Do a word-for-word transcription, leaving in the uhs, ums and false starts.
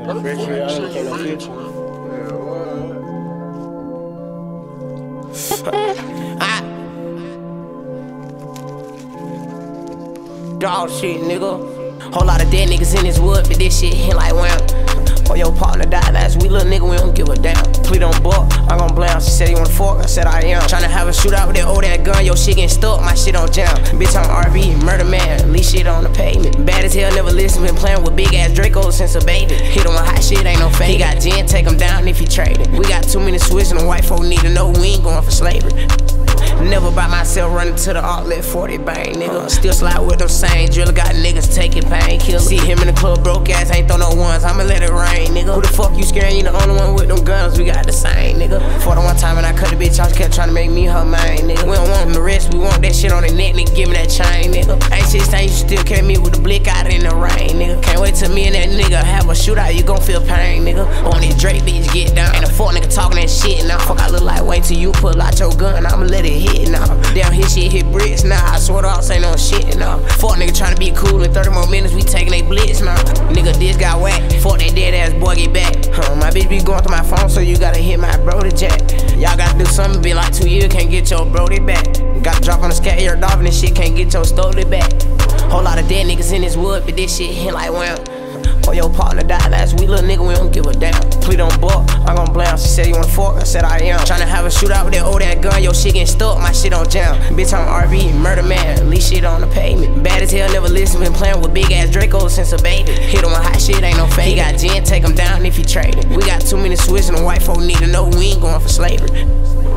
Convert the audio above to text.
Dog shit, nigga. Whole lot of dead niggas in this wood, but this shit hit like wham. Oh, your partner died last week, little nigga, we don't give a damn. Please don't buck, I'm gon' blame. She said you wanna fuck, I said I am. Tryna have a shootout with that old ass gun, your shit getting stuck, my shit on jam. Bitch, I'm R B, murder man, leave shit on the pavement. Bad as hell, never listen, been playing with big ass Dracos since a baby. Hit him with hot shit, ain't no fake. He got gin, take him down if he traded. We got too many switches and the white folk need to know we ain't going for slavery. Never by myself running to the outlet, forty bang, nigga. Still slide with them same driller, got niggas taking painkillers. See him in the club, broke ass, ain't throw no ones, I'ma let it rain, nigga. Who the fuck you scaring? You the only one with them guns, we got the same, nigga. For the one time when I cut the bitch off, she kept trying to make me her main, nigga. We don't want the rest, we want that shit on the neck, nigga, give me that chain, nigga. Ain't shit saying you still carry me with the blick out in the rain, nigga. Can't wait till me and that nigga have a shootout, you gon' feel pain, nigga. On this Drake bitch, get down. Ain't a fuck nigga talking that shit now. Fuck, I look like wait till you pull out your gun, I'ma let it hit now. Damn, his shit hit bricks now. Nah, I swear to all, say no shit now. Fuck nigga tryna be cool in thirty more minutes, we taking they blitz now. Nigga, this got whacked. Fuck that dead ass boy, get back. Huh, my bitch be going through my phone, so you gotta hit my brody jack. Y'all gotta do something, been like two years, can't get your brody back. Gotta drop on the scat, you're dolphin and shit, can't get your story back. Whole lot of dead niggas in this wood, but this shit hit like wham. Oh, your partner died last week, little nigga, we don't give a damn. Please don't buck, I'm gon' blame. She said you wanna fuck, I said I am. Tryna have a shootout with that old ass gun, your shit getting stuck, my shit on jam. Bitch, I'm R B, murder man, leave shit on the pavement. Bad as hell, never listen, been playing with big ass Dracos since a baby. Hit him with hot shit, ain't no fake. He got gin, take him down if he traded. We got too many switches and the white folk need to know we ain't going for slavery.